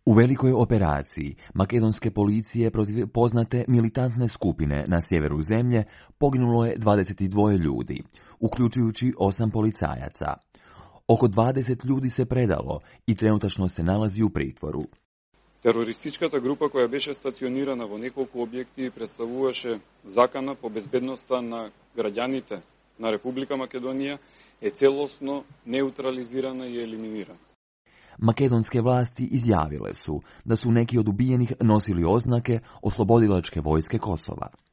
U velikoj operaciji makedonske policije protiv poznate militantne skupine na sjeveru zemlje poginulo je 22 ljudi, uključujući 8 policajaca. Oko 20 ljudi se predalo i trenutačno se nalazi u pritvoru. Терористичката група која беше стационирана во неколку објекти представуваше закана по безбедноста на граѓаните на Република Македонија е целосно неутрализирана и елиминирана. Makedonske vlasti izjavile su da su neki od ubijenih nosili oznake oslobodilačke vojske Kosova.